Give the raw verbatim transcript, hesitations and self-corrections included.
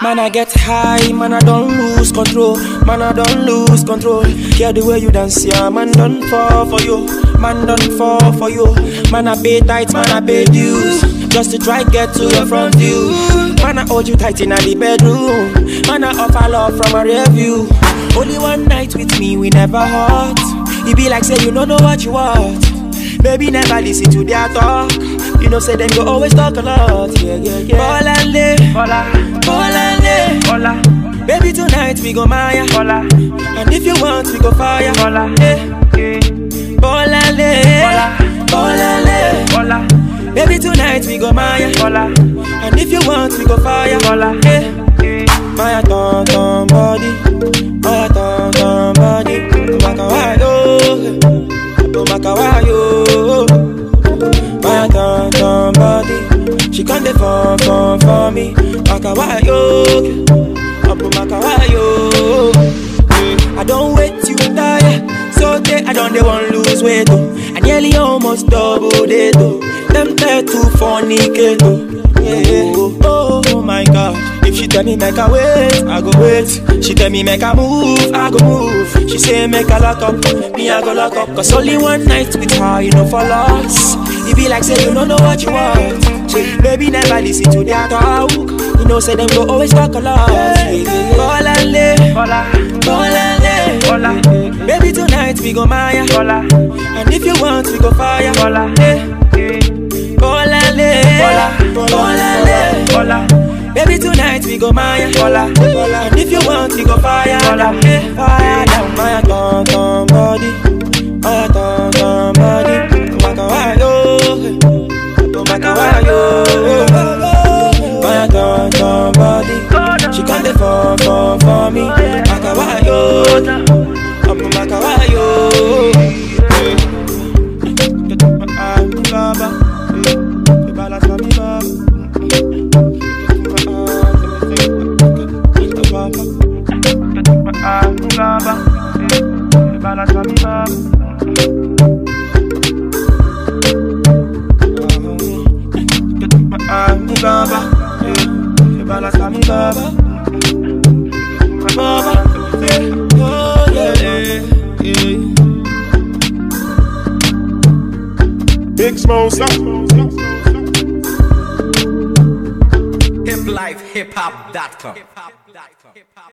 Man, I get high, man, I don't lose control. Man, I don't lose control. Yeah, the way you dance, yeah, man, don't fall for you. Man, don't fall for you. Man, I pay tight, man, I pay dues, just to try get to your front view. Man, I hold you tight in the bedroom. Man, I offer love from a rear view. Only one night with me, we never hurt. You be like, say, you don't know what you want. Baby, never listen to their talk. You know, say them go always talk a lot. Yeah, yeah, yeah. Ball and lay, ball and lay, ball. Baby, tonight we go Maya, ball. And if you want, we go fire, ball. Hey, ball and lay, ball and lay, ball. Baby, tonight we go Maya, ball. And if you want, we go fire, ball. Hey, Maya, ton ton body, Maya, ton ton body. Makawayo, Makawayo. Maya, ton ton body. She can't defend for, for me. Makawayo, Makawayo. I don't wait till you die. So they, I don't they want lose weight. Oh. I nearly almost double it. Oh. Tempted to fornicate. Oh. Yeah. Oh, oh my God. If she tell me make a wait, I go wait. She tell me make a move, I go move. She say make a lock up, me I go lock up. Cause only one night with her, you know for loss. It be like say you don't know what you want. Baby never listen to their talk. You know say them go always talk a lot. Ball and lay, ball and lay, ball. Baby tonight we go Maya, ball. And if you want we go fire, ball. Ball and lay, ball and lay, ball. Baby tonight we go Maya, Bola, Bola. And if you want we go fire, Bola. Hey, fire down Maya, ton ton body, Maya, ton ton body. Makawayo, Makawayo, Maya, ton ton body. She can't defend for for me. Makawayo, Makawayo. Baba, balance for me, Baba. Baba, balance for me, Baba. Baba, balance for me, Baba. Baba, oh yeah, yeah. Big Smoke, hip life hip hop dot com.